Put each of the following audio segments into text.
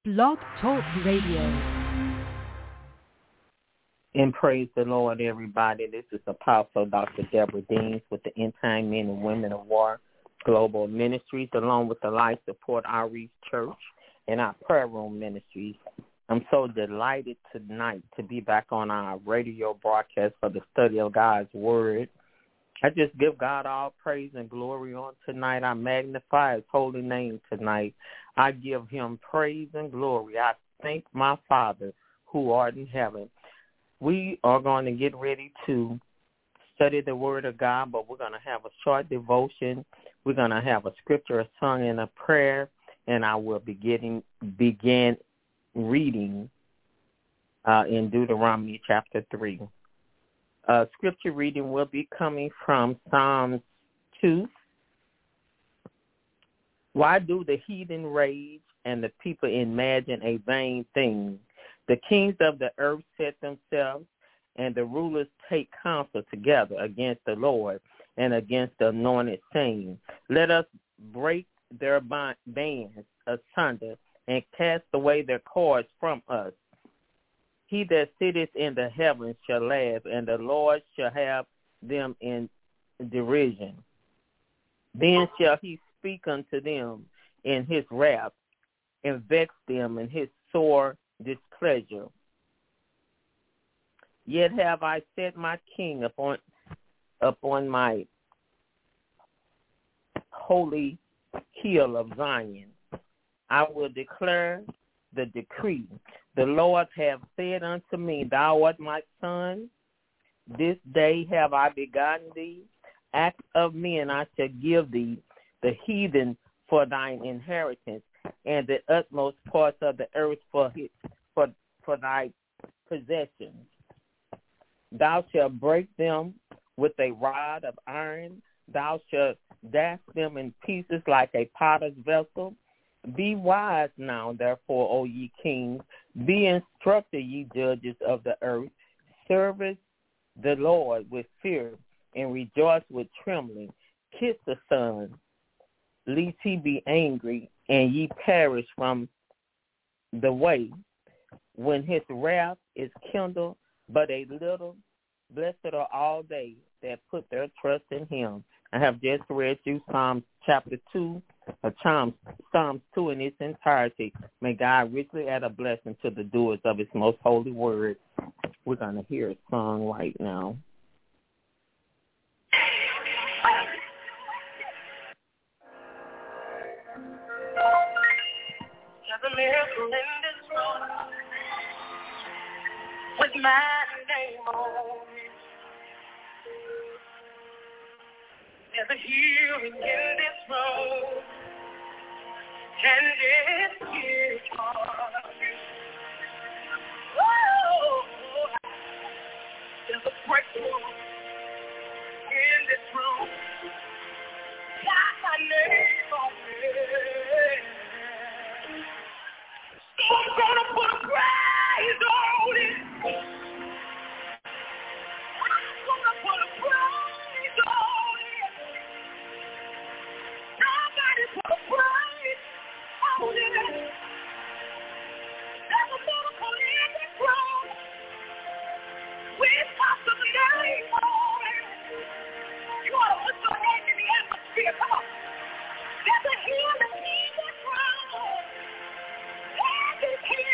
Blog Talk Radio. And praise the Lord, everybody. This is Apostle Dr. Deborah Deans with the End Time Men and Women of War Global Ministries, along with the Life Support Outreach Church and our Prayer Room Ministries. I'm so delighted tonight to be back on our radio broadcast for the study of God's Word. I just give God all praise and glory on tonight. I magnify His holy name tonight. I give Him praise and glory. I thank my Father who art in heaven. We are going to get ready to study the Word of God, but we're going to have a short devotion. We're going to have a scripture, a song, and a prayer, and I will begin reading in Deuteronomy chapter 3. Scripture reading will be coming from Psalms 2. Why do the heathen rage and the people imagine a vain thing? The kings of the earth set themselves, and the rulers take counsel together against the Lord and against the anointed, saying, let us break their bands asunder and cast away their cords from us. He that sitteth in the heavens shall laugh, and the Lord shall have them in derision. Then shall he speak unto them in his wrath, and vex them in his sore displeasure. Yet have I set my king upon my holy hill of Zion. I will declare the decree. The Lord hath said unto me, thou art my son. This day have I begotten thee. Act of men I shall give thee, the heathen for thine inheritance, and the utmost parts of the earth for thy possession. Thou shalt break them with a rod of iron. Thou shalt dash them in pieces like a potter's vessel. Be wise now, therefore, O ye kings. Be instructed, ye judges of the earth. Service the Lord with fear and rejoice with trembling. Kiss the Son, lest he be angry and ye perish from the way when his wrath is kindled but a little. Blessed are all they that put their trust in him. I have just read you Psalms chapter 2, Psalms 2 in its entirety. May God richly add a blessing to the doers of his most holy word. We're going to hear a song right now. There's a miracle in this room with my name on it. There's a healing in this room, and it's here for you. Oh, there's a breakthrough in this room. Got my name on it. So I'm gonna put a price on it. I'm gonna put a price on it. Somebody put a price on it. There's a miracle in this room. We pop the name on it. You ought to put your hand in the atmosphere. Come on. There's a healing in this room. There's a healing.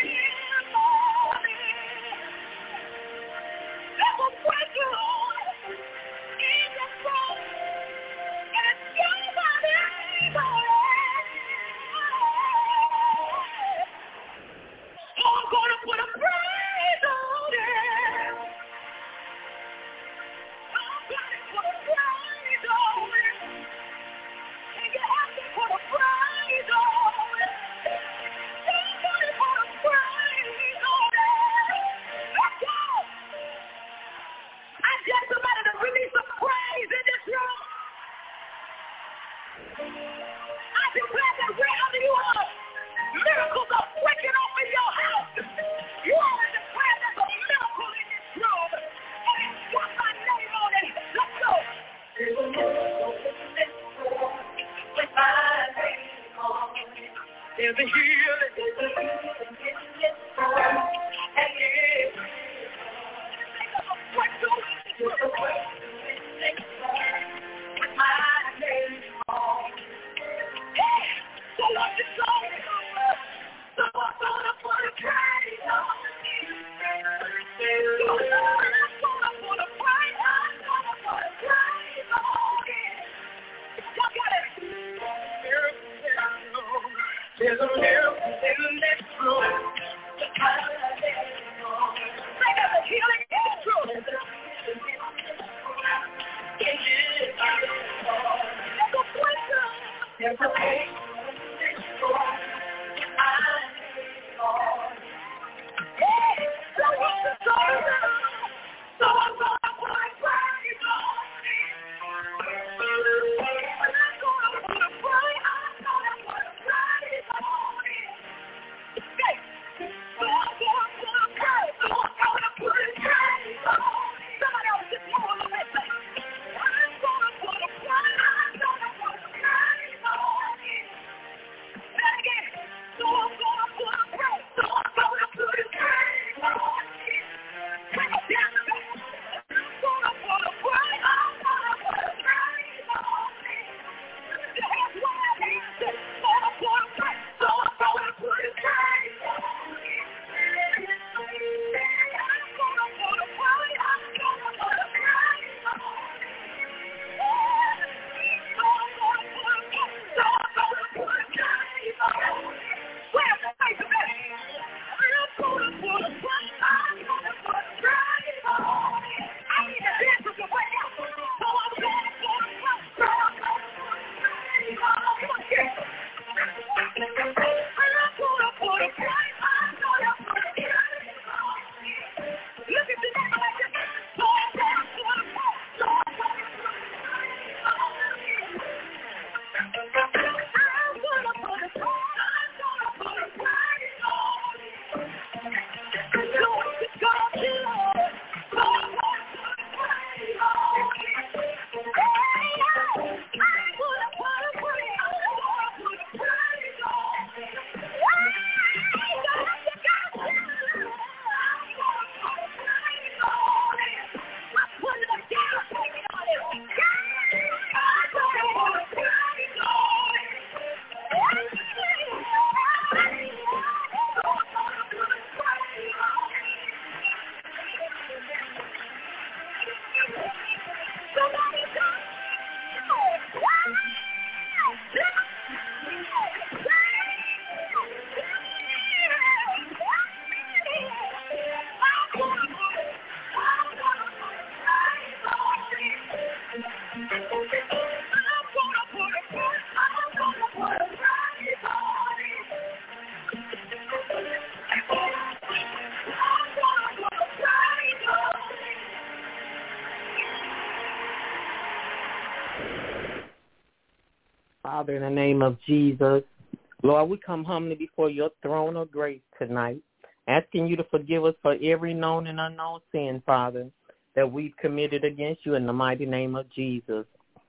Father, in the name of Jesus, Lord, we come humbly before your throne of grace tonight, asking you to forgive us for every known and unknown sin, Father, that we've committed against you in the mighty name of Jesus.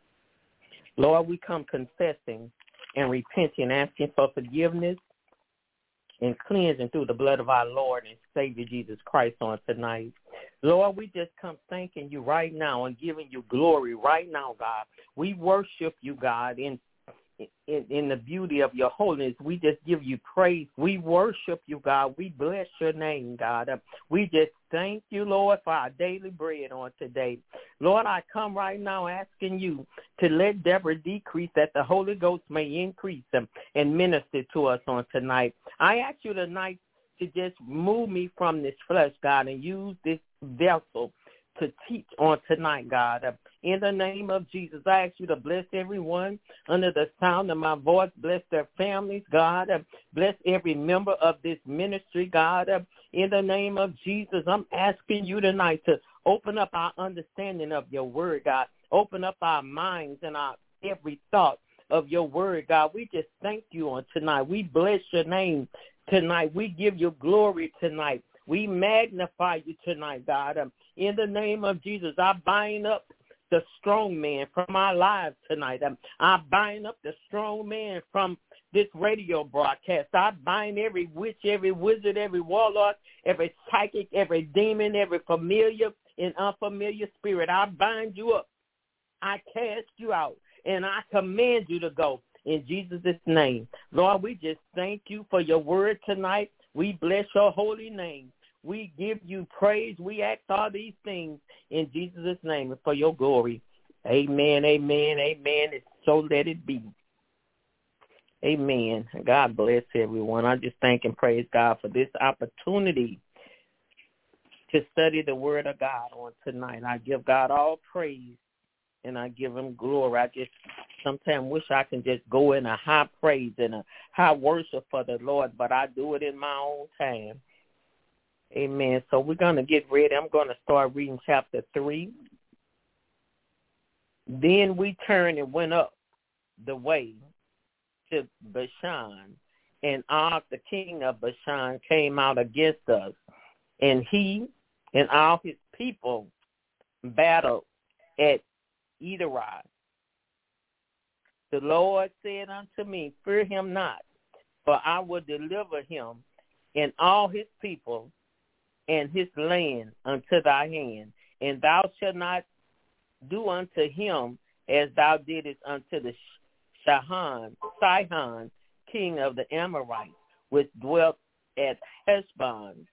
Lord, we come confessing and repenting, asking for forgiveness and cleansing through the blood of our Lord and Savior Jesus Christ on tonight. Lord, we just come thanking you right now and giving you glory right now, God. We worship you, God, in the beauty of your holiness. We just give you praise. We worship you, God. We bless your name, God. We just thank you, Lord, for our daily bread on today. Lord, I come right now asking you to let Deborah decrease that the Holy Ghost may increase and minister to us on tonight. I ask you tonight to just move me from this flesh, God, and use this vessel to teach on tonight, God. In the name of Jesus, I ask you to bless everyone under the sound of my voice. Bless their families, God. Bless every member of this ministry, God. In the name of Jesus, I'm asking you tonight to open up our understanding of your word, God. Open up our minds and our every thought of your word, God. We just thank you on tonight. We bless your name tonight. We give you glory tonight. We magnify you tonight, God. In the name of Jesus, I bind up the strong man from our lives tonight. I bind up the strong man from this radio broadcast. I bind every witch, every wizard, every warlock, every psychic, every demon, every familiar and unfamiliar spirit. I bind you up. I cast you out, and I command you to go in Jesus' name. Lord, we just thank you for your word tonight. We bless your holy name. We give you praise. We ask all these things in Jesus' name and for your glory. Amen, amen, amen. And so let it be. Amen. God bless everyone. I just thank and praise God for this opportunity to study the word of God on tonight. I give God all praise and I give him glory. I just sometimes wish I can just go in a high praise and a high worship for the Lord, but I do it in my own time. Amen. So we're going to get ready. I'm going to start reading chapter 3. Then we turned and went up the way to Bashan, and Og, the king of Bashan, came out against us, and he and all his people battled at Edrei. The Lord said unto me, fear him not, for I will deliver him and all his people and his land unto thy hand, and thou shalt not do unto him as thou didst unto the Sihon, king of the Amorites, which dwelt at Heshbon.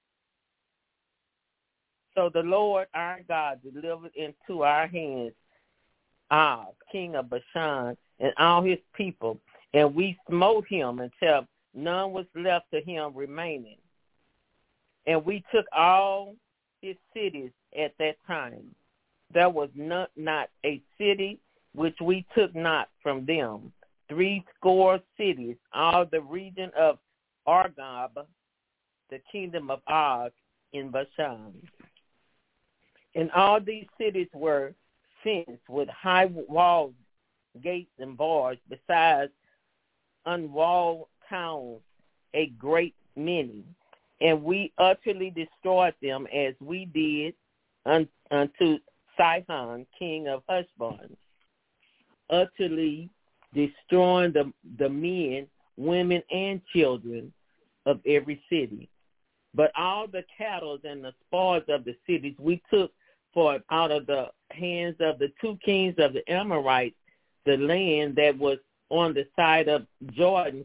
So the Lord our God delivered into our hands Og, king of Bashan, and all his people, and we smote him until none was left to him remaining. And we took all his cities at that time. There was not a city which we took not from them. 80 cities, all the region of Argob, the kingdom of Og in Bashan. And all these cities were fenced with high walls, gates, and bars, besides unwalled towns, a great many. And we utterly destroyed them as we did unto Sihon, king of Heshbon, utterly destroying the men, women, and children of every city. But all the cattle and the spoils of the cities we took for out of the hands of the 2 kings of the Amorites, the land that was on the side of Jordan,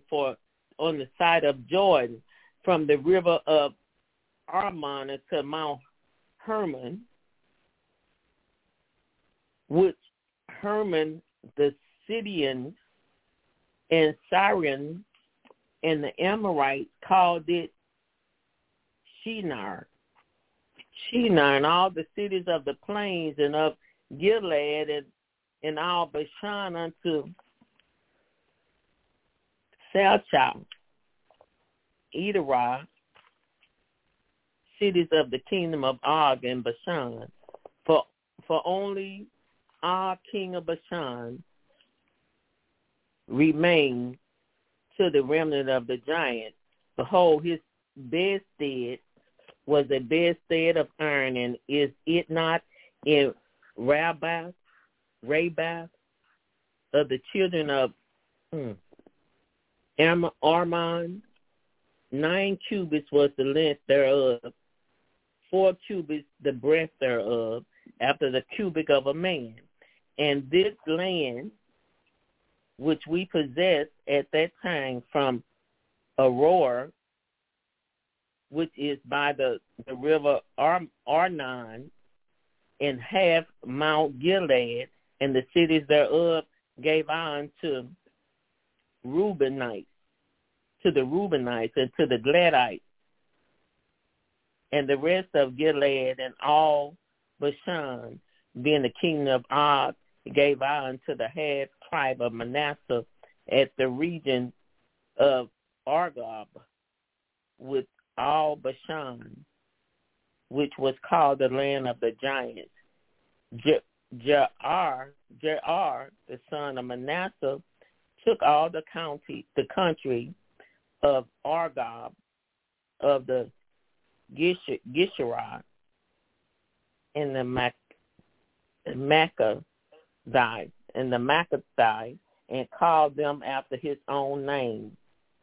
from the river of Arnon to Mount Hermon, which Hermon, the Sidonians and Syrians and the Amorites called it Shinar. Shinar, and all the cities of the plains and of Gilead and all Bashan unto Salchah, Edrei, cities of the kingdom of Og and Bashan. For only Og, king of Bashan, remained to the remnant of the giants. Behold, his bedstead was a bedstead of iron, and is it not in Rabbah of the children of Armon? 9 cubits was the length thereof, 4 cubits the breadth thereof, after the cubic of a man. And this land, which we possessed at that time from Aurora, which is by the river Arnon, and half Mount Gilead, and the cities thereof gave I unto Reubenites, and to the Gadites, and the rest of Gilead, and all Bashan, being the kingdom of Og, gave I unto the half tribe of Manasseh at the region of Argob, with all Bashan, which was called the land of the giants. Jair, the son of Manasseh, took all the country of Argob, of the Gisharah, and the Maccathai, and called them after his own name,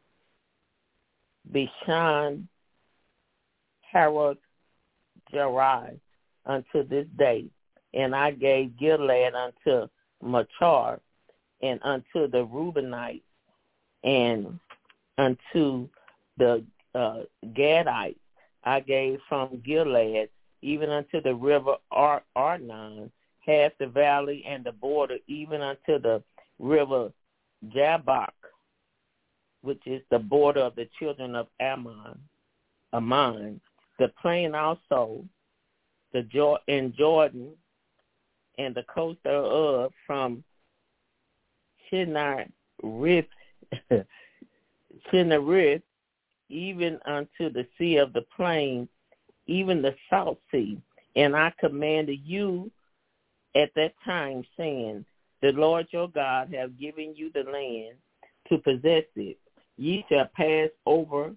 Bishan, Haroth, Jerai, unto this day. And I gave Gilead unto Machar, and unto the Reubenites, and unto the Gadites I gave from Gilead, even unto the river Arnon, half the valley and the border, even unto the river Jabbok, which is the border of the children of Ammon, the plain also, in Jordan, and the coast thereof from Chinnerith, even unto the sea of the plain, even the South Sea. And I commanded you at that time, saying, the Lord your God hath given you the land to possess it. Ye shall pass over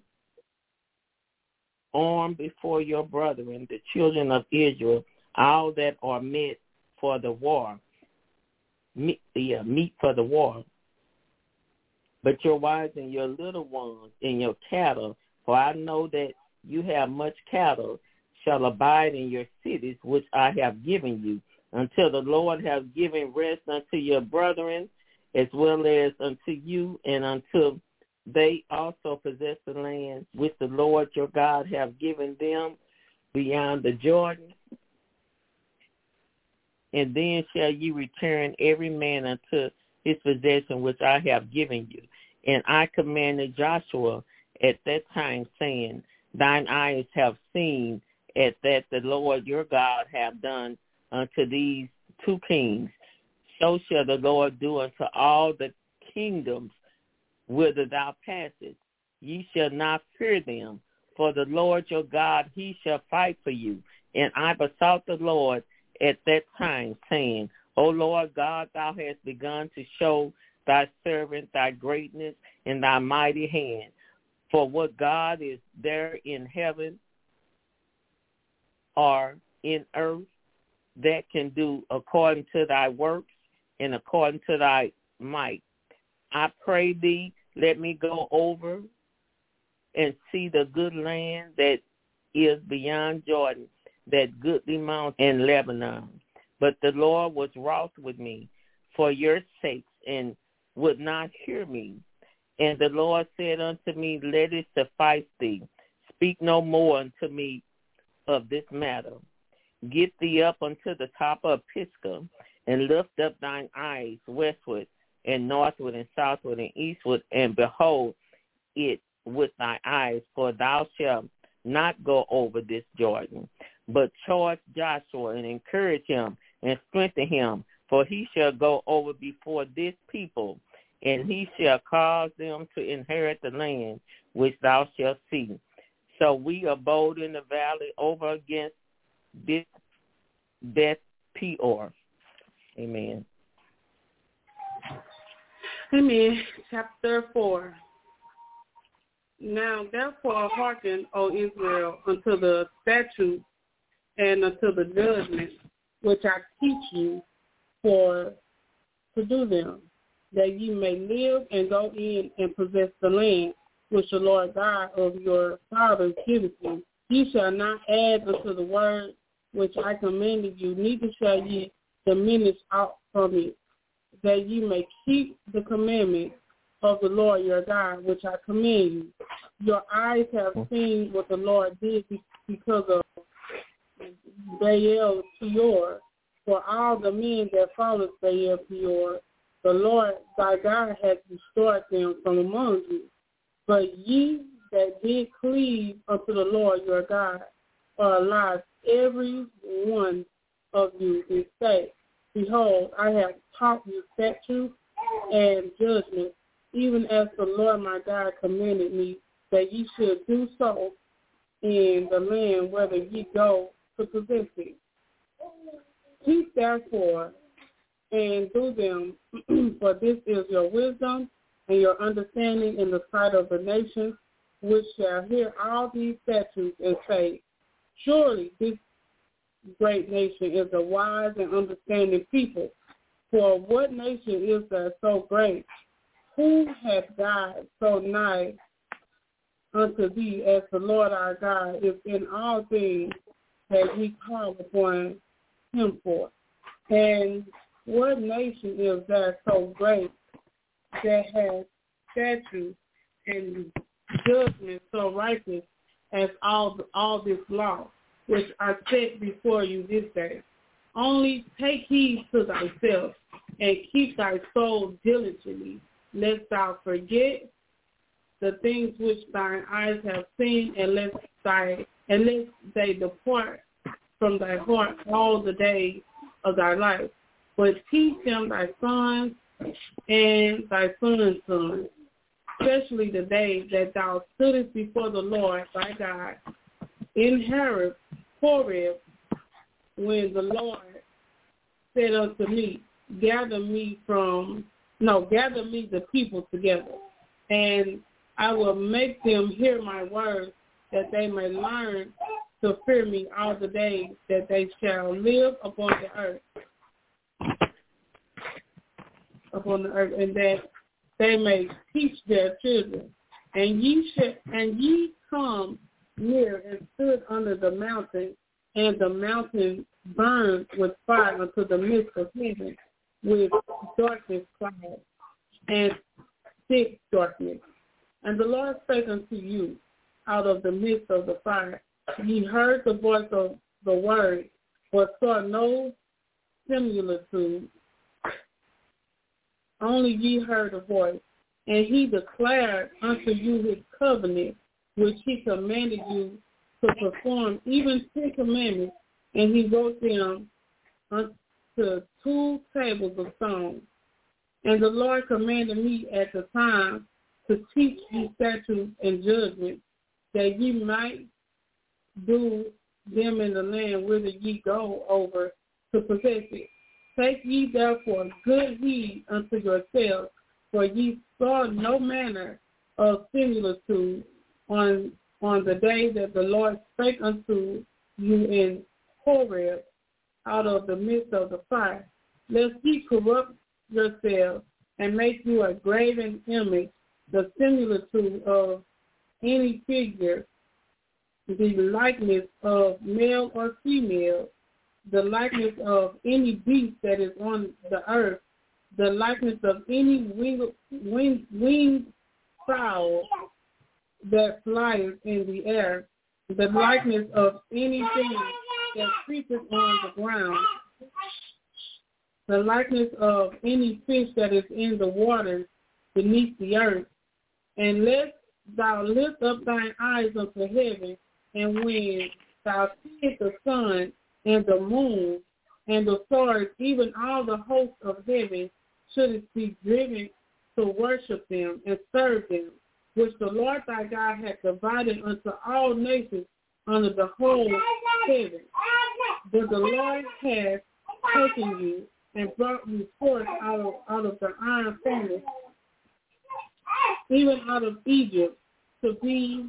armed before your brethren, the children of Israel, all that are meet for the war. Meet for the war. But your wives and your little ones and your cattle, for I know that you have much cattle, shall abide in your cities, which I have given you, until the Lord have given rest unto your brethren, as well as unto you, and until they also possess the land which the Lord your God have given them beyond the Jordan. And then shall ye return every man unto his possession which I have given you. And I commanded Joshua at that time, saying, thine eyes have seen at that the Lord your God have done unto these 2 kings. So shall the Lord do unto all the kingdoms whither thou passest. Ye shall not fear them, for the Lord your God, he shall fight for you. And I besought the Lord at that time, saying, O Lord God, thou hast begun to show thy servant thy greatness and thy mighty hand. For what God is there in heaven or in earth that can do according to thy works and according to thy might? I pray thee, let me go over and see the good land that is beyond Jordan, that goodly mountain in Lebanon. But the Lord was wroth with me for your sakes, and would not hear me. And the Lord said unto me, let it suffice thee. Speak no more unto me of this matter. Get thee up unto the top of Pisgah, and lift up thine eyes westward, and northward, and southward, and eastward, and behold it with thy eyes, for thou shalt not go over this Jordan. But charge Joshua, and encourage him, and strengthen him, for he shall go over before this people, and he shall cause them to inherit the land which thou shalt see. So we abode in the valley over against Beth Peor. Amen. Amen. Chapter 4. Now therefore hearken, O Israel, unto the statutes and unto the judgments which I teach you for to do them, that ye may live and go in and possess the land which the Lord God of your fathers giveth you. Ye shall not add unto the word which I commanded you, neither shall ye diminish out from it, that ye may keep the commandments of the Lord your God, which I command you. Your eyes have seen what the Lord did because of Baal Peor. For all the men that followed Baal Peor, the Lord thy God hath destroyed them from among you. But ye that did cleave unto the Lord your God are alive, every one of you, and say, behold, I have taught you statutes and judgments, even as the Lord my God commanded me, that ye should do so in the land whither ye go to possess it. Keep therefore and do them, for this is your wisdom and your understanding in the sight of the nations, which shall hear all these statutes and say, surely this great nation is a wise and understanding people. For what nation is there so great? Who hath died so nigh unto thee as the Lord our God is in all things that we call upon him for? And what nation is there so great that has statutes and judgments so righteous as all this law, which I set before you this day? Only take heed to thyself and keep thy soul diligently, lest thou forget the things which thine eyes have seen, and lest they depart from thy heart all the days of thy life. But teach them thy sons and thy sons' sons, especially the day that thou stoodest before the Lord thy God in Horeb, when the Lord said unto me, gather me the people together, and I will make them hear my words, that they may learn to fear me all the days that they shall live upon the earth, and that they may teach their children. And ye come near and stood under the mountain, and the mountain burned with fire unto the midst of heaven, with darkness cloud and thick darkness. And the Lord spake unto you out of the midst of the fire. Ye heard the voice of the word, but saw no similitude. Only ye heard a voice. And he declared unto you his covenant, which he commanded you to perform, even 10 commandments, and he wrote them unto 2 tables of stone. And the Lord commanded me at the time to teach you statutes and judgments, that ye might do them in the land whither ye go over to possess it. Take ye therefore good heed unto yourselves, for ye saw no manner of similitude on the day that the Lord spake unto you in Horeb out of the midst of the fire, lest ye corrupt yourselves and make you a graven image, the similitude of any figure, the likeness of male or female, the likeness of any beast that is on the earth, the likeness of any winged fowl that flies in the air, the likeness of anything that creepeth on the ground, the likeness of any fish that is in the waters beneath the earth. And let thou lift up thine eyes unto heaven, and when thou seest the sun and the moon and the stars, even all the hosts of heaven, shouldest be driven to worship them and serve them, which the Lord thy God hath divided unto all nations under the whole heaven. But the Lord hath taken you and brought you forth out of the iron furnace, even out of Egypt, to be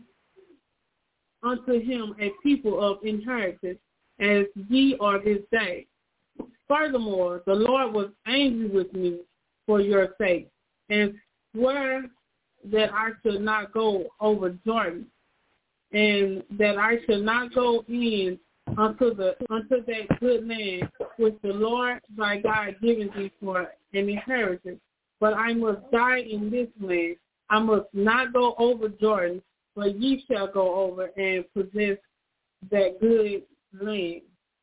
unto him a people of inheritance, as ye are this day. Furthermore, the Lord was angry with me for your sake, and sware that I should not go over Jordan, and that I should not go in unto that good land which the Lord thy God giveth thee for an inheritance. But I must die in this land. I must not go over Jordan, but ye shall go over and possess that good land.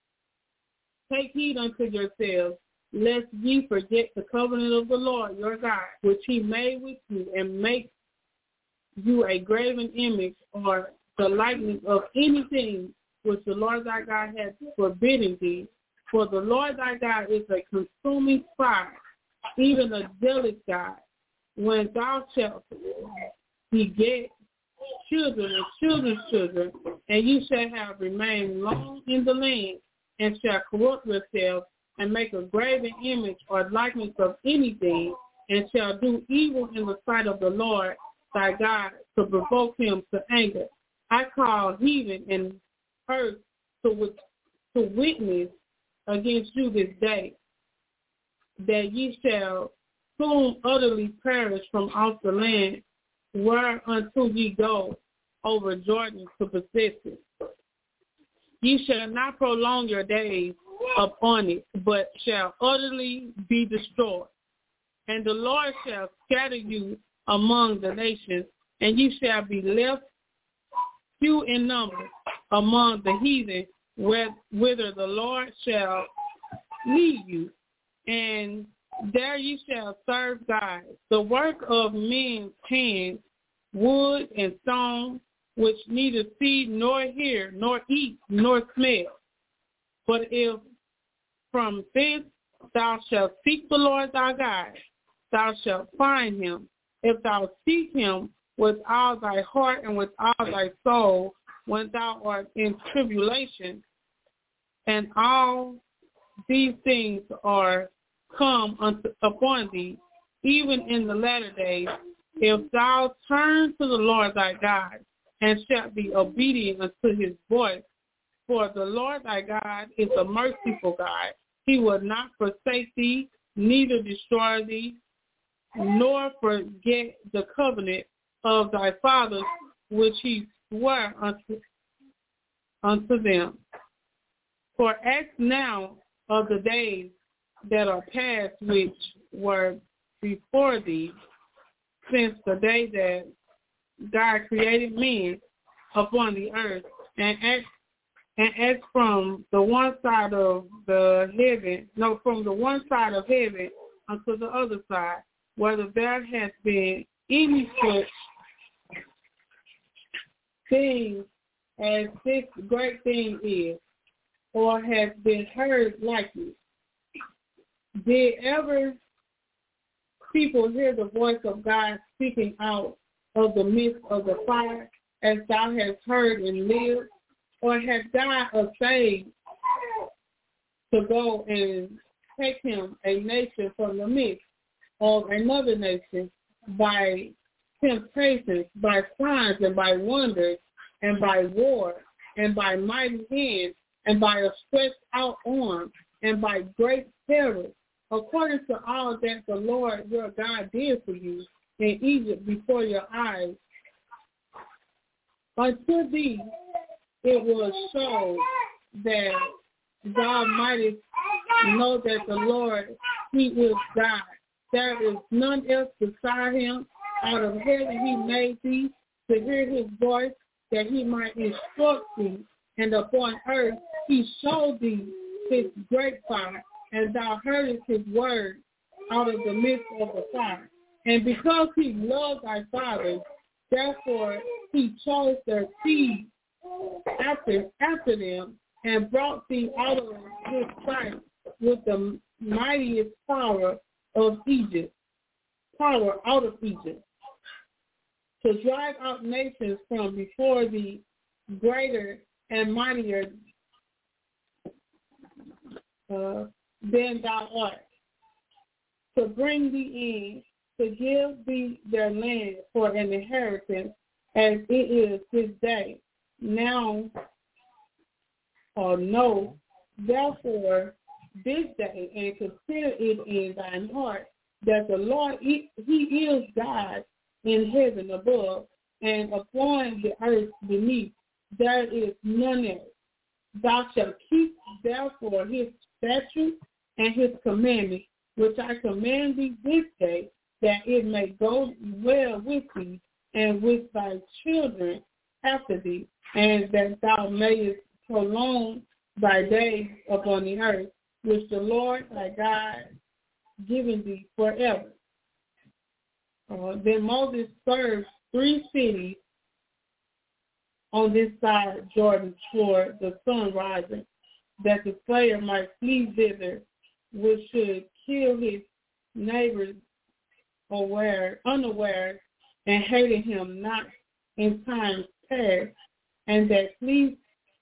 Take heed unto yourselves, lest ye forget the covenant of the Lord your God, which he made with you, and make you a graven image or the likeness of anything which the Lord thy God hath forbidden thee. For the Lord thy God is a consuming fire, even a jealous God. When thou shalt beget children and children's children, and you shall have remained long in the land, and shall corrupt yourself, and make a graven image or likeness of anything, and shall do evil in the sight of the Lord thy God, to provoke him to anger. I call heaven and earth to witness against you this day, that ye shall soon utterly perish from off the land whereunto ye go over Jordan to possess it. Ye shall not prolong your days upon it, but shall utterly be destroyed. And the Lord shall scatter you among the nations, and ye shall be left few in number among the heathen, whither the Lord shall lead you. And there ye shall serve God, the work of men's hands, wood and stone, which neither see nor hear, nor eat, nor smell. But if from thence thou shalt seek the Lord thy God, thou shalt find him, if thou seek him with all thy heart and with all thy soul, when thou art in tribulation. And all these things are come upon thee, even in the latter days, if thou turn to the Lord thy God, and shalt be obedient unto his voice. For the Lord thy God is a merciful God. He will not forsake thee, neither destroy thee, nor forget the covenant of thy fathers, which he sware unto them. For ask now of the days that are past, which were before thee, since the day that God created men upon the earth, and ask from the one side of from the one side of heaven unto the other side, whether there has been any such thing as this great thing is, or has been heard like it. Did ever people hear the voice of God speaking out of the midst of the fire, as thou hast heard and lived? Or has God essayed to go and take him, a nation, from the midst of another nation by temptations, by signs, and by wonders, and by war, and by mighty hands, and by a stretched out arm, and by great terror, according to all that the Lord your God did for you in Egypt before your eyes? Unto thee it was shown that thou mightest know that the Lord, he is God. There is none else beside him. Out of heaven he made thee to hear his voice, that he might instruct thee. And upon earth he showed thee his great fire, and thou heardest his word out of the midst of the fire. And because he loved thy fathers, therefore he chose their seed after them, and brought thee out of his sight with the mightiest power out of Egypt, to drive out nations from before thee, greater and mightier than thou art, to bring thee to give thee their land for an inheritance, as it is this day. Now, or know, therefore, this day, and consider it in thine heart, that the Lord, he is God in heaven above, and upon the earth beneath. There is none else. Thou shalt keep therefore his statutes and his commandments, which I command thee this day, that it may go well with thee and with thy children after thee, and that thou mayest prolong thy days upon the earth, which the Lord thy God given thee forever. Then Moses served 3 cities on this side Jordan toward the sun rising, that the slayer might flee thither, which should kill his neighbors unaware, and hated him not in times past, and that flees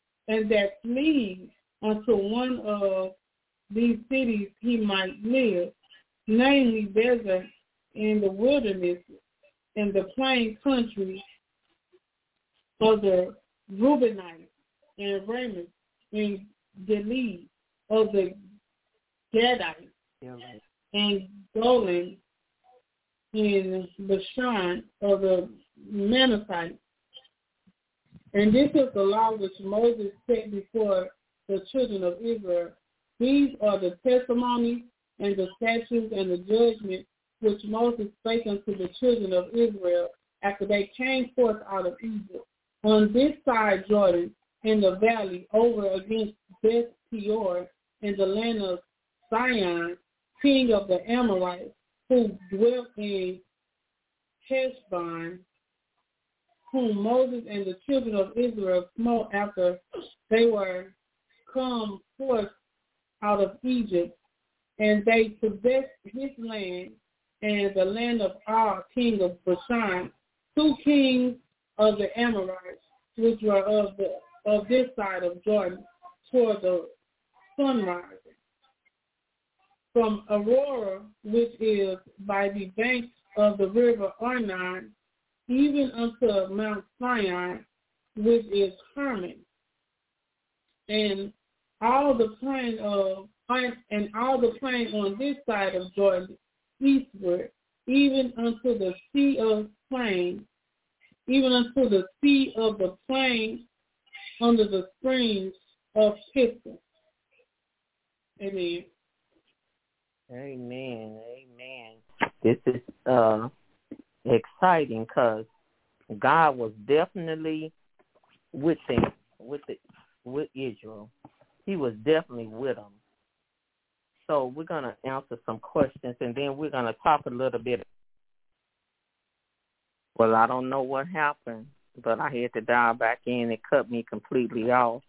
unto one of these cities he might live, namely desert in the wilderness, in the plain country of the Reubenites, and Ramoth, in Gilead, of the Gadites, and Golan, in Bashan, of the Manassites. And this is the law which Moses set before the children of Israel. These are the testimonies and the statutes and the judgments which Moses spake unto the children of Israel after they came forth out of Egypt, on this side Jordan, in the valley, over against Beth Peor, in the land of Sihon, king of the Amorites, who dwelt in Heshbon, whom Moses and the children of Israel smote after they were come forth out of Egypt. And they possessed his land and the land of Og, king of Bashan, 2 kings of the Amorites, which were of this side of Jordan, toward the sunrise. From Aurora, which is by the banks of the river Arnon, even unto Mount Sion, which is Hermon, and all the plain on this side of Jordan, eastward, even unto the sea of plain, even unto the sea of the plain, under the springs of Pisgah. Amen. Amen. Amen. This is exciting because God was definitely with them, with Israel. He was definitely with them. So we're going to answer some questions, and then we're going to talk a little bit. Well, I don't know what happened, but I had to dial back in. It cut me completely off.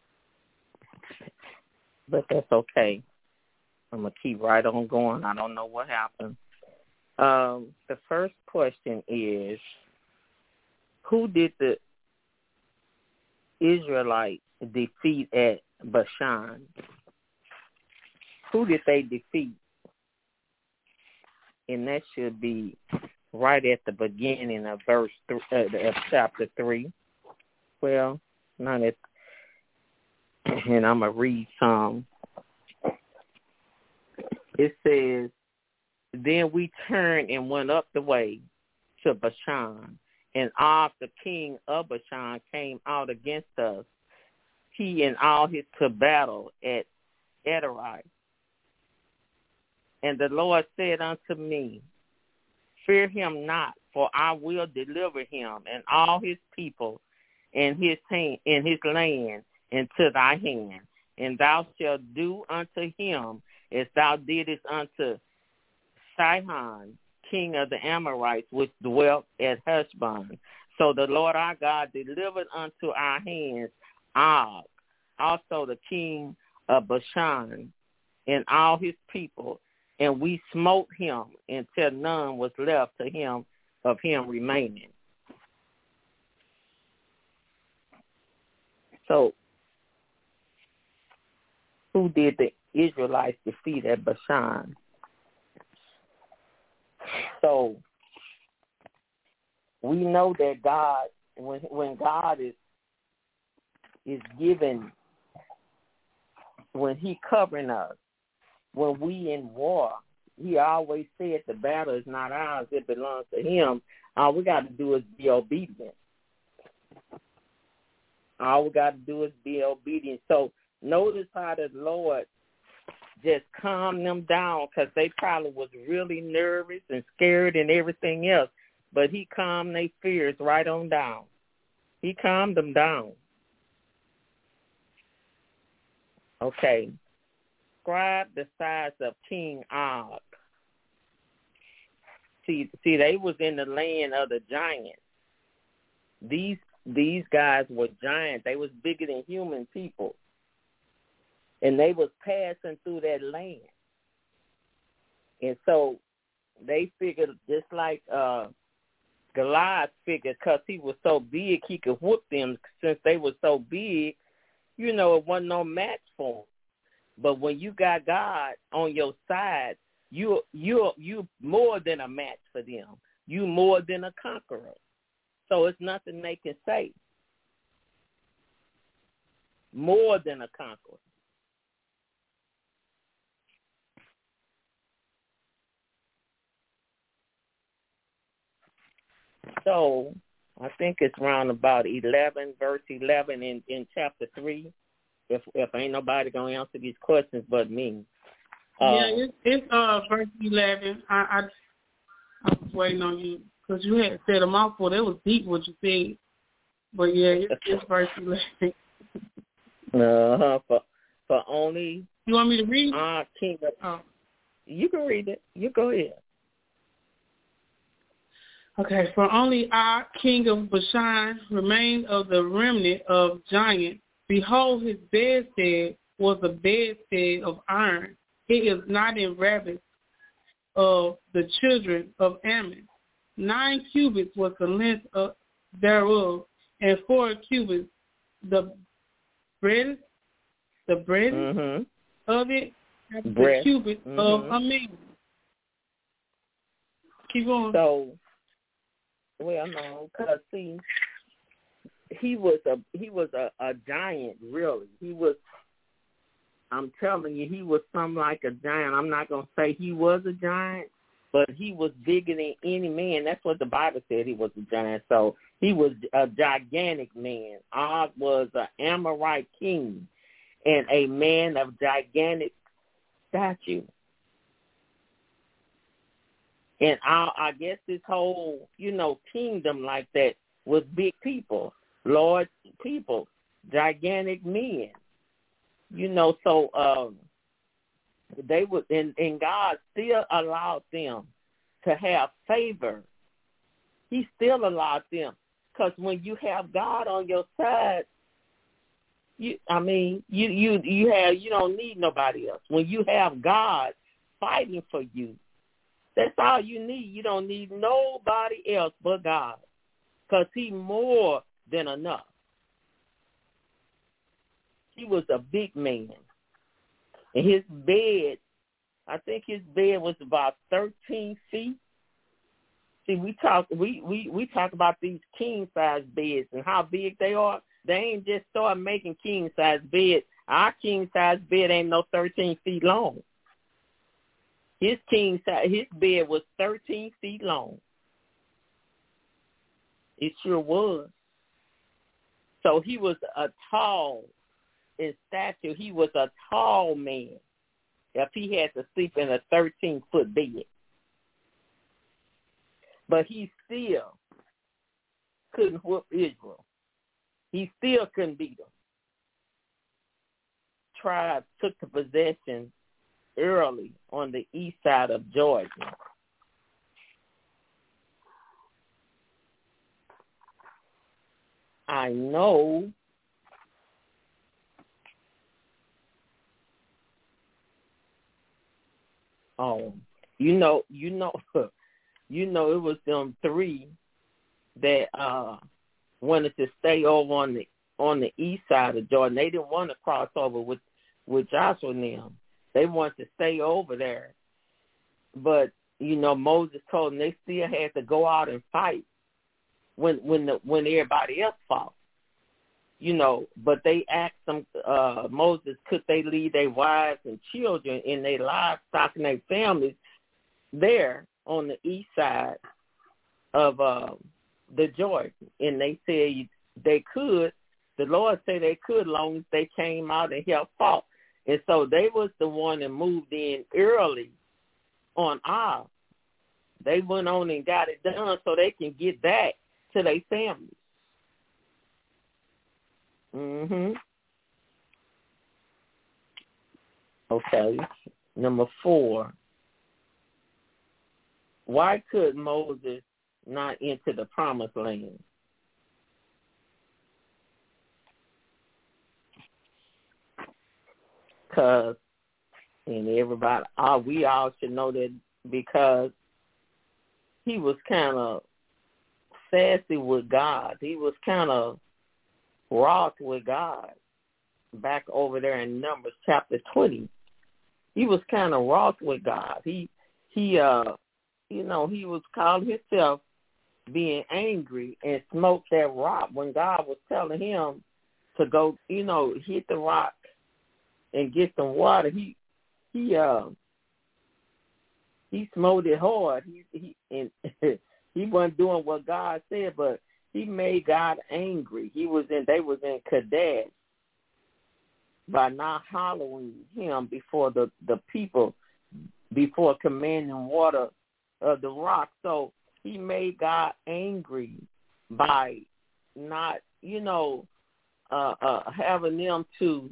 But that's okay. I'm going to keep right on going. I don't know what happened. The first question is, who did the Israelites defeat at Bashan? Who did they defeat? And that should be right at the beginning of of chapter 3. Well, not at, and I'm going to read some. It says, then we turned and went up the way to Bashan, and Og, the king of Bashan, came out against us, he and all his to battle at Edrei. And the Lord said unto me, fear him not, for I will deliver him and all his people and his land into thy hand, and thou shalt do unto him as thou didst unto Sihon, king of the Amorites, which dwelt at Heshbon. So the Lord our God delivered unto our hands Og, also the king of Bashan, and all his people, and we smote him until none was left to him of him remaining. So, who did the Israelites defeat at Bashan? So we know that God, when God is given, when he covering us, when we in war, he always said the battle is not ours, it belongs to him. All we got to do is be obedient. All we got to do is be obedient. So notice how the Lord just calmed them down, because they probably was really nervous and scared and everything else. But he calmed their fears right on down. He calmed them down. Okay. Describe the size of King Og. See, they was in the land of the giants. These guys were giants. They was bigger than human people. And they was passing through that land. And so they figured, just like Goliath figured, because he was so big, he could whoop them. Since they were so big, it wasn't no match for them. But when you got God on your side, you more than a match for them. You more than a conqueror. So it's nothing they can say. More than a conqueror. So I think it's around about 11, verse 11 in chapter 3. If ain't nobody gonna answer these questions but me. It's verse 11. I was waiting on you because you had said a mouthful. That was deep what you said. But yeah, it's verse 11. For only. You want me to read? King of, You can read it. You go ahead. Okay, for only our king of Bashan remained of the remnant of giants. Behold, his bedstead was a bedstead of iron. It is not in rabbits of the children of Ammon. 9 cubits was the length thereof, and 4 cubits the breadth mm-hmm. of it, the cubit mm-hmm. of a man. Keep going. So, no, because see, he was a giant, really. He was. I'm telling you, he was something like a giant. I'm not gonna say he was a giant, but he was bigger than any man. That's what the Bible said. He was a giant. So he was a gigantic man. Og was an Amorite king and a man of gigantic stature. And I guess this whole, kingdom like that was big people, large people, gigantic men. So they would, and God still allowed them to have favor. He still allowed them, because when you have God on your side, you don't need nobody else. When you have God fighting for you, that's all you need. You don't need nobody else but God, because He's more than enough. He was a big man. And his bed, I think his bed was about 13 feet. See, we talk about these king-size beds and how big they are. They ain't just start making king-size beds. Our king-size bed ain't no 13 feet long. His bed was 13 feet long. It sure was. So he was a tall, in stature, he was a tall man if he had to sleep in a 13-foot bed. But he still couldn't whoop Israel. He still couldn't beat them. Tribes took the possession early on the east side of Jordan. I know it was them 3 that wanted to stay over on the east side of Jordan. They didn't want to cross over with Joshua and them. They wanted to stay over there. But Moses told them they still had to go out and fight when everybody else fought. But they asked them, Moses, could they leave their wives and children and their livestock and their families there on the east side of the Jordan? And they said they could. The Lord said they could, long as they came out and helped fought. And so they was the one that moved in early on ours. They went on and got it done so they can get back to their families. Okay. Number 4. Why could Moses not enter the promised land? Because, and everybody, we all should know that, because he was kind of sassy with God. He was kind of wroth with God. Back over there in Numbers chapter 20, he was kind of wroth with God. He was calling himself being angry and smoked that rock when God was telling him to go, hit the rock and get some water. He smote it hard. He wasn't doing what God said, but he made God angry. They was in Kadesh by not hollowing him before the people, before commanding water of the rock. So he made God angry by not, having them to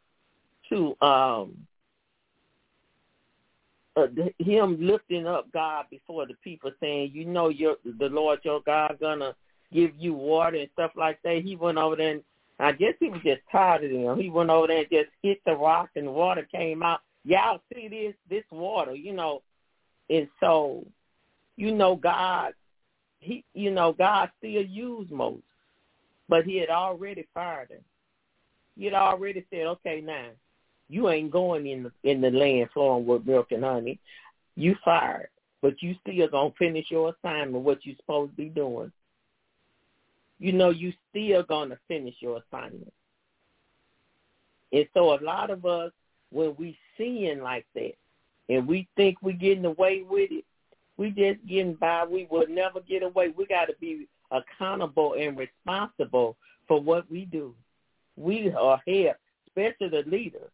him lifting up God before the people, saying, the Lord your God gonna give you water and stuff like that. He went over there, and I guess he was just tired of them. He went over there and just hit the rock, and the water came out. Y'all see this water, And so, God, God still used Moses, but he had already fired him. He had already said, okay, now, you ain't going in the land flowing with milk and honey. You fired, but you still going to finish your assignment, what you supposed to be doing. You still going to finish your assignment. And so a lot of us, when we sin like that, and we think we're getting away with it, we just getting by. We will never get away. We got to be accountable and responsible for what we do. We are here, especially the leaders.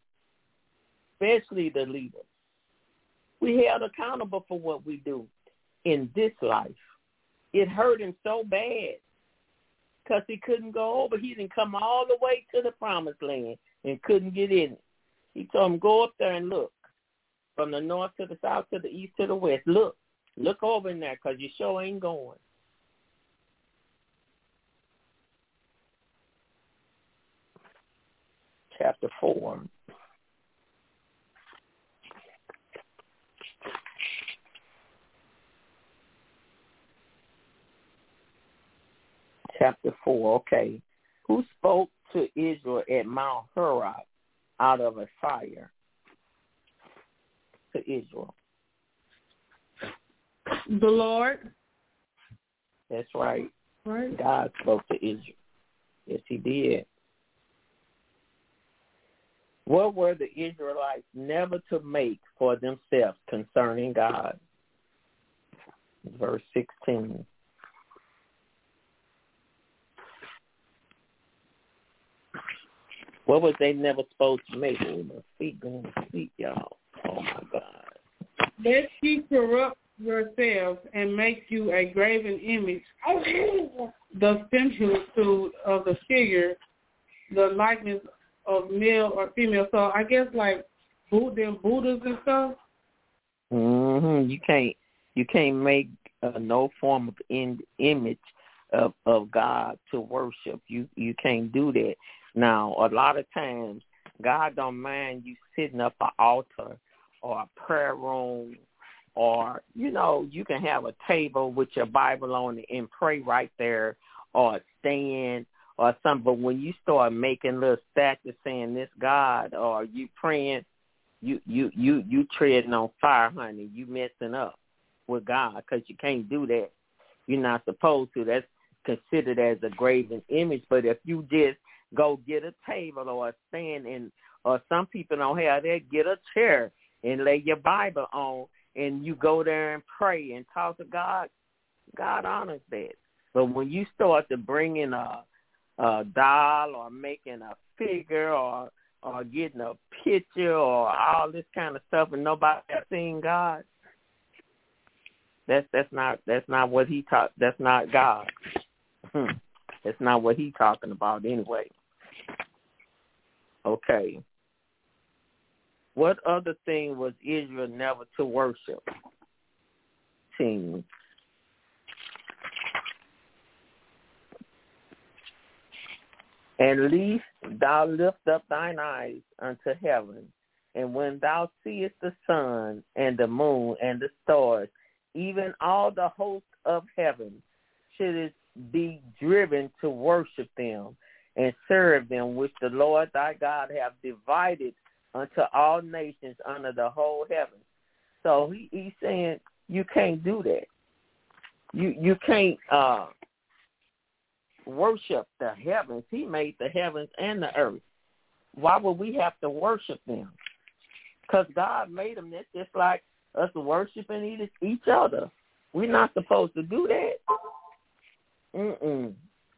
We held accountable for what we do in this life. It hurt him so bad because he couldn't go over. He didn't come all the way to the promised land and couldn't get in it. He told him, go up there and look. From the north to the south to the east to the west. Look over in there because you sure ain't going. Chapter 4. Chapter 4, okay. Who spoke to Israel at Mount Horeb out of a fire? To Israel. The Lord. That's right. Right. God spoke to Israel. Yes, he did. What were the Israelites never to make for themselves concerning God? Verse 16. What was they never supposed to make? Oh, my feet going to sleep, y'all. Oh, my God. Lest ye corrupt yourselves and make you a graven image, the similitude of the figure, the likeness of male or female. So I guess like them Buddhas and stuff. You can't make no form of image of God to worship. You can't do that. Now, a lot of times, God don't mind you sitting up an altar or a prayer room, or, you can have a table with your Bible on it and pray right there, or stand or something. But when you start making little statues saying this God, or you praying, you treading on fire, honey. You messing up. with God, because you can't do that. You're not supposed to. That's considered as a graven image. But if you just go get a table or a stand, or some people don't have that, get a chair and lay your Bible on, and you go there and pray and talk to God, God honors that. But when you start to bring in a doll or making a figure or getting a picture or all this kind of stuff and nobody has seen God, that's not what he taught. That's not God. That's not what he's talking about anyway. Okay. What other thing was Israel never to worship? Team. And lest thou lift up thine eyes unto heaven, and when thou seest the sun and the moon and the stars, even all the hosts of heaven, shouldest be driven to worship them and serve them, which the Lord thy God hath divided unto all nations under the whole heaven. So he's saying you can't do that. You can't worship the heavens. He made the heavens and the earth. Why would we have to worship them? Because God made them. That's just like us worshiping each other. We're not supposed to do that.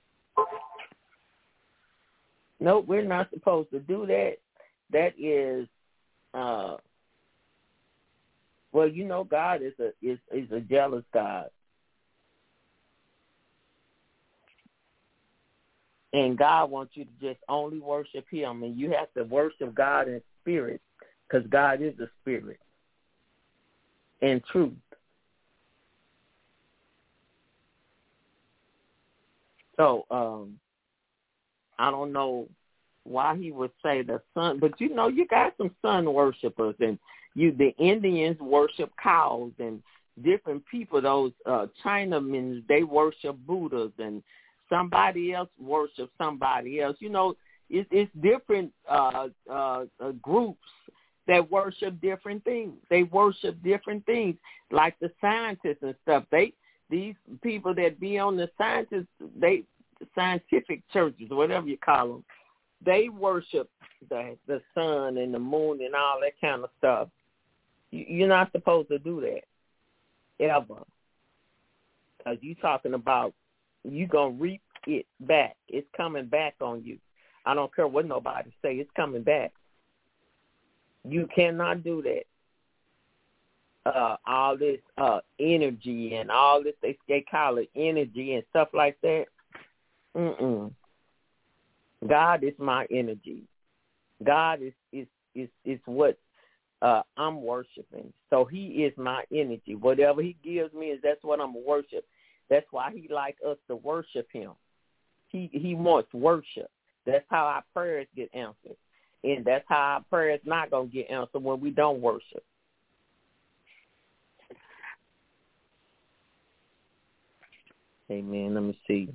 Nope, we're not supposed to do that. That is, well, you know, God is a jealous God. And God wants you to just only worship him. And you have to worship God in spirit, because God is a spirit and truth. So I don't know why he would say the sun, but you know, you got some sun worshipers, and the Indians worship cows, and different people, those Chinamen, they worship Buddhas, and somebody else worships somebody else. You know, it's different groups that worship different things. They worship different things, like the scientists and stuff. These people that be on the scientific churches, whatever you call them, they worship the sun and the moon and all that kind of stuff. You're not supposed to do that, ever. Because you're talking about you're going to reap it back. It's coming back on you. I don't care what nobody say. It's coming back. You cannot do that. All this energy and all this, they call it energy and stuff like that. God is my energy. God is what I'm worshiping. So he is my energy. Whatever he gives me, that's what I'm going to worship. That's why he like us to worship him. He wants worship. That's how our prayers get answered. And that's how our prayers not going to get answered when we don't worship. Amen. Let me see.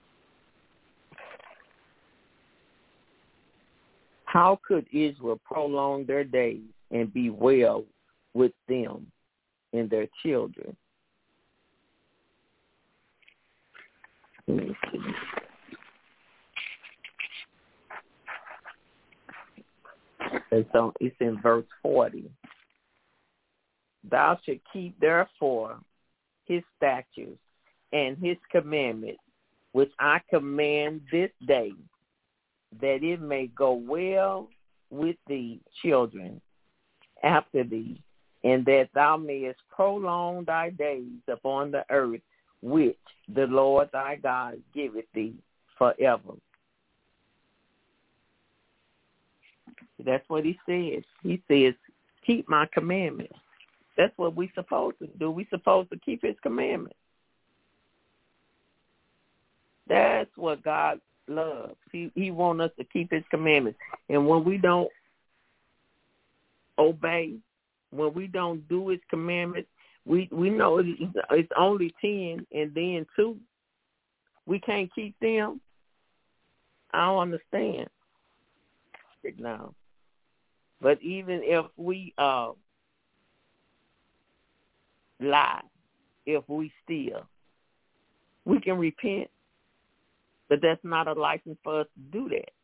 How could Israel prolong their days and be well with them and their children? Let me see. It's in verse 40. Thou shalt keep therefore his statutes and his commandments, which I command this day, that it may go well with thee children after thee, and that thou mayest prolong thy days upon the earth, which the Lord thy God giveth thee forever. That's what he says. He says, keep my commandments. That's what we're supposed to do. We're supposed to keep his commandments. That's what God loves. He wants us to keep his commandments. And when we don't obey, when we don't do his commandments, we know it's only 10 and then 2. We can't keep them. I don't understand it now. But even if we lie, if we steal. We can repent, but that's not a license for us to do that.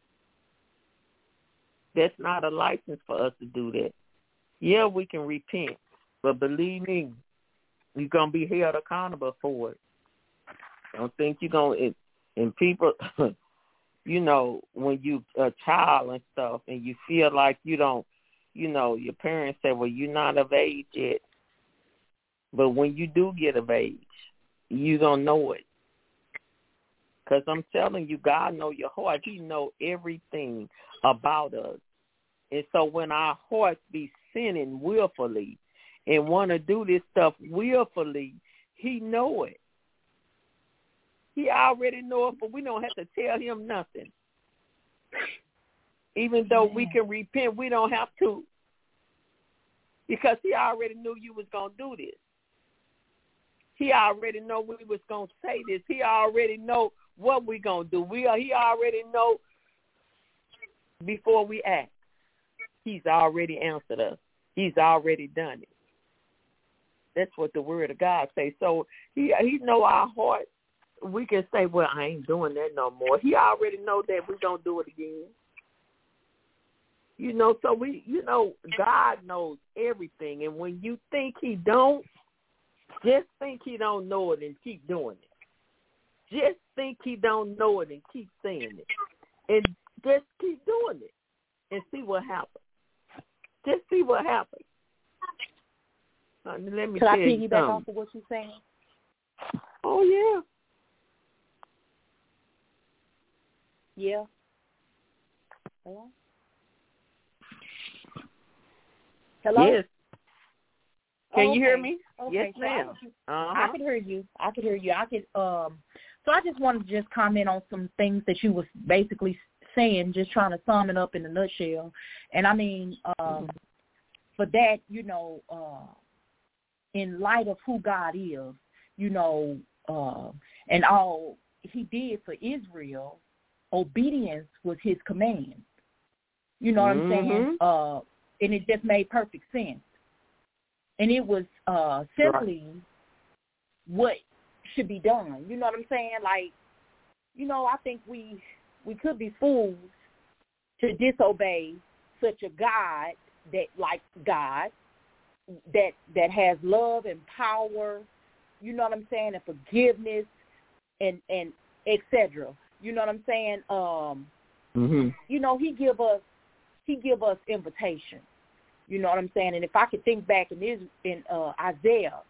That's not a license for us to do that. Yeah, we can repent, but believe me, you're going to be held accountable for it. Don't think you're going to, and people, you know, when you a child and stuff and you feel like you don't, you know, your parents say, well, you're not of age yet. But when you do get of age, you're going to know it. Because I'm telling you, God knows your heart. He knows everything about us. And so when our hearts be sinning willfully and want to do this stuff willfully, he know it. He already know it, but we don't have to tell him nothing. Even though we can repent, we don't have to. Because he already knew you was going to do this. He already know we was going to say this. He already know what we going to do. He already know before we act. He's already answered us. He's already done it. That's what the word of God says. So he know our heart. We can say, well, I ain't doing that no more. He already know that we're going to do it again. You know, so God knows everything. And when you think he don't, just think he don't know it and keep doing it. Just think he don't know it and keep saying it. And just keep doing it and see what happens. Just see what happens. Let me tell you something. Can I piggyback off of what you're saying? Oh, yeah. Yeah. Hello? Hello? Yes. Can you hear me? Okay. Yes, ma'am. I can hear you. So I just wanted to just comment on some things that you was basically saying, just trying to sum it up in a nutshell. And I mean, for that, you know, in light of who God is, you know, and all he did for Israel, obedience was his command. You know what I'm saying? And it just made perfect sense. And it was simply what should be done. You know what I'm saying? Like, you know, I think we could be fools to disobey such a God that has love and power, you know what I'm saying, and forgiveness and etc. You know what I'm saying? You know, he give us invitation. You know what I'm saying? And if I could think back in Isaiah,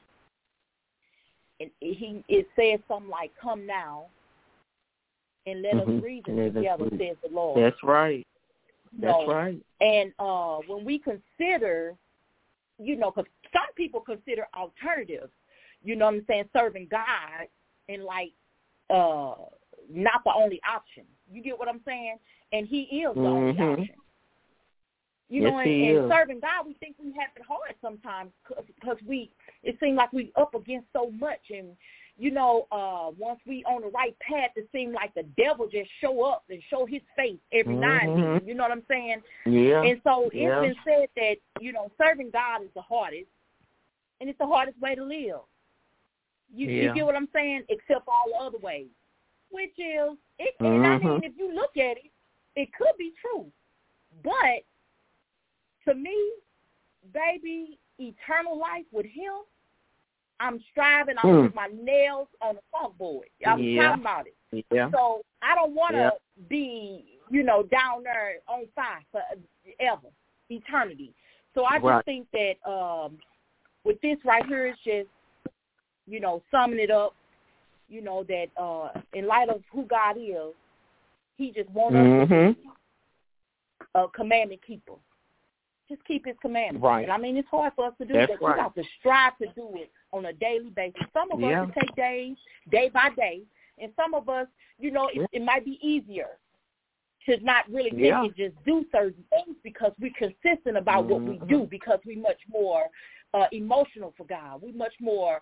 and it says something like, "Come now, and let us reason together," says the Lord. That's right. That's right. And when we consider, you know, because some people consider alternatives, you know what I'm saying, serving God and like not the only option. You get what I'm saying? And he is the only option. You know, and serving God, we think we have it hard sometimes because it seems like we up against so much. And, you know, once we on the right path, it seems like the devil just show up and show his face every now and then. You know what I'm saying? Yeah. And so it's been said that, you know, serving God is the hardest, and it's the hardest way to live. You get what I'm saying? Except all the other ways, which is, and I mean, if you look at it, it could be true. But to me, baby, eternal life with him, I'm striving. I'm with my nails on the funk board. I'm talking about it. Yeah. So I don't want to be, you know, down there on fire forever, eternity. So I just think that with this right here, it's just, you know, summing it up, you know, that in light of who God is, he just wants us to be a commandment keeper. Just keep his commandments. Right. And I mean, it's hard for us to do that. We have to strive to do it on a daily basis. Some of us, it take days, day by day. And some of us, you know, it might be easier to not really think and just do certain things because we're consistent about what we do, because we're much more emotional for God. We're much more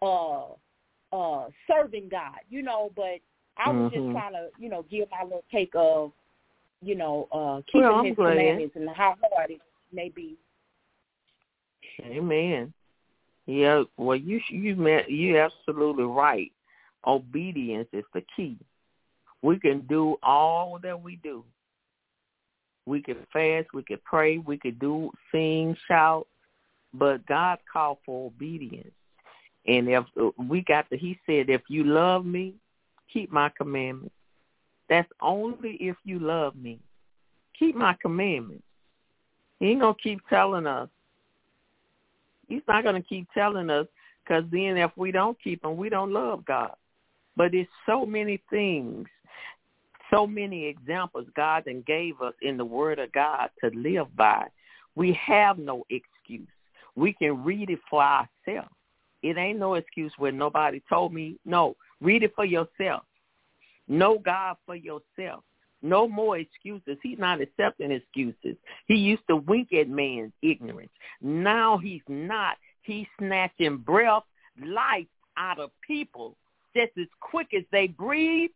serving God, you know. But I was just trying to, you know, give my little take of, you know, keeping his commandments and how hard it may be. Amen. Yeah, well, you're absolutely right. Obedience is the key. We can do all that we do. We can fast, we can pray, we can sing, shout, but God called for obedience. And he said, if you love me, keep my commandments. That's only if you love me. Keep my commandments. He ain't going to keep telling us. He's not going to keep telling us, because then if we don't keep them, we don't love God. But there's so many things, so many examples God then gave us in the Word of God to live by. We have no excuse. We can read it for ourselves. It ain't no excuse where nobody told me. No, read it for yourself. Know God for yourself. No more excuses. He's not accepting excuses. He used to wink at man's ignorance. Now he's not. He's snatching breath, life out of people just as quick as they breathe.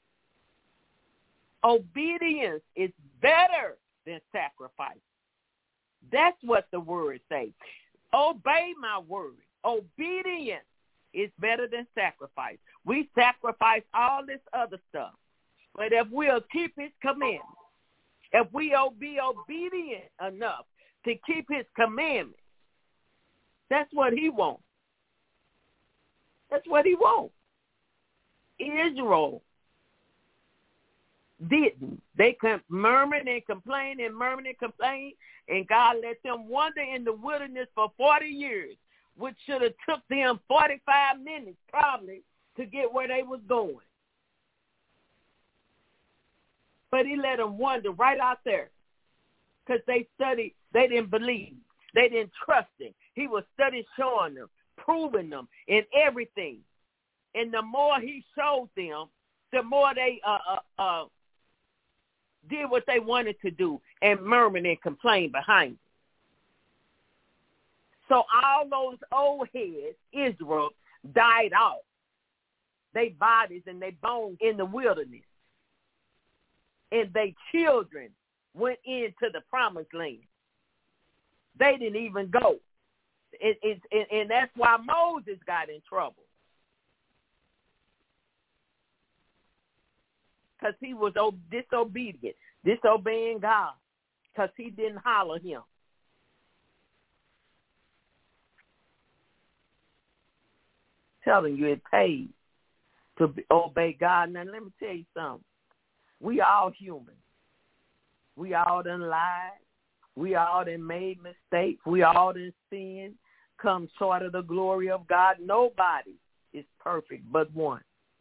Obedience is better than sacrifice. That's what the word says. Obey my word. Obedience is better than sacrifice. We sacrifice all this other stuff. But if we'll keep his commandments, if we'll be obedient enough to keep his commandments, that's what he wants. That's what he wants. Israel didn't. They murmured and complained and murmured and complained, and God let them wander in the wilderness for 40 years, which should have took them 45 minutes probably to get where they was going. But he let them wander right out there because they studied. They didn't believe. They didn't trust him. He was studying, showing them, proving them in everything. And the more he showed them, the more they did what they wanted to do and murmured and complained behind it. So all those old heads, Israel, died off. They bodies and they bones in the wilderness. And their children went into the promised land. They didn't even go. And that's why Moses got in trouble. Because he was disobedient, disobeying God, because he didn't holler him. Telling you it pays to obey God. Now, let me tell you something. We all human. We all done lied. We all done made mistakes. We all done sinned, come short of the glory of God. Nobody is perfect but one.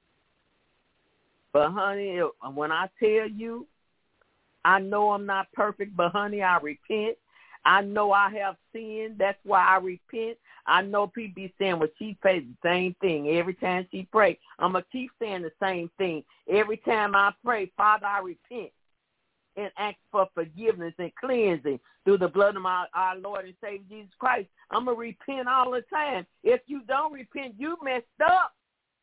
But, honey, when I tell you, I know I'm not perfect, but, honey, I repent. I know I have sinned. That's why I repent. I know people be saying, well, she prays the same thing every time she prays. I'm going to keep saying the same thing. Every time I pray, Father, I repent and ask for forgiveness and cleansing through the blood of our Lord and Savior Jesus Christ. I'm going to repent all the time. If you don't repent, you messed up.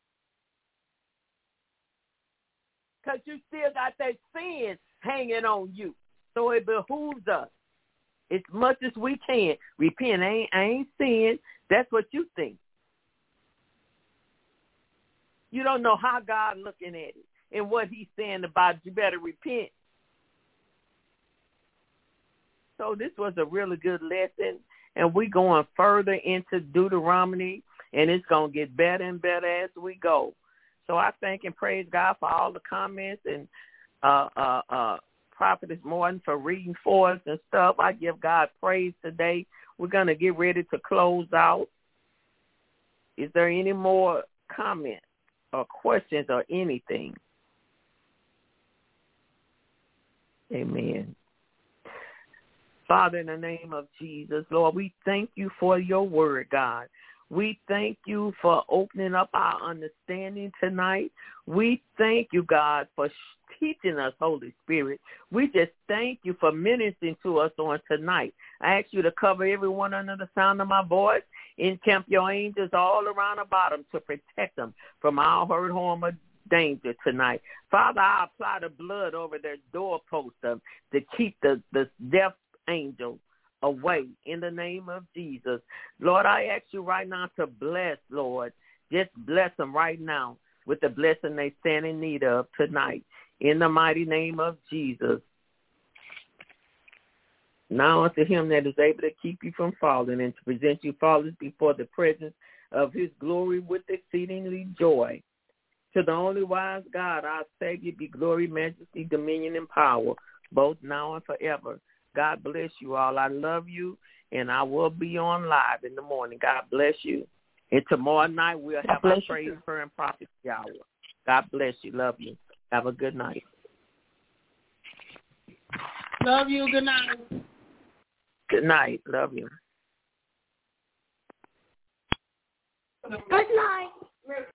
Because you still got that sin hanging on you. So it behooves us, as much as we can, repent. I ain't sin. That's what you think. You don't know how God looking at it and what he's saying about it. You better repent. So this was a really good lesson, and we're going further into Deuteronomy, and it's going to get better and better as we go. So I thank and praise God for all the comments and Prophetess Morton for reading for us and stuff. I give God praise today. We're going to get ready to close out. Is there any more comments or questions or anything? Amen. Father, in the name of Jesus, Lord, we thank you for your word, God. We thank you for opening up our understanding tonight. We thank you, God, for teaching us, Holy Spirit. We just thank you for ministering to us on tonight. I ask you to cover everyone under the sound of my voice. Encamp your angels all around about them to protect them from all hurt, harm, or danger tonight. Father, I apply the blood over their doorpost to keep the death angel away in the name of Jesus. Lord, I ask you right now to bless, Lord. Just bless them right now with the blessing they stand in need of tonight in the mighty name of Jesus. Now unto him that is able to keep you from falling and to present you faultless before the presence of his glory with exceedingly joy. To the only wise God, our Savior, be glory, majesty, dominion, and power, both now and forever. God bless you all. I love you, and I will be on live in the morning. God bless you. And tomorrow night we'll have our praise, prayer, and prophecy hour. God bless you. Love you. Have a good night. Love you. Good night. Good night. Love you. Good night.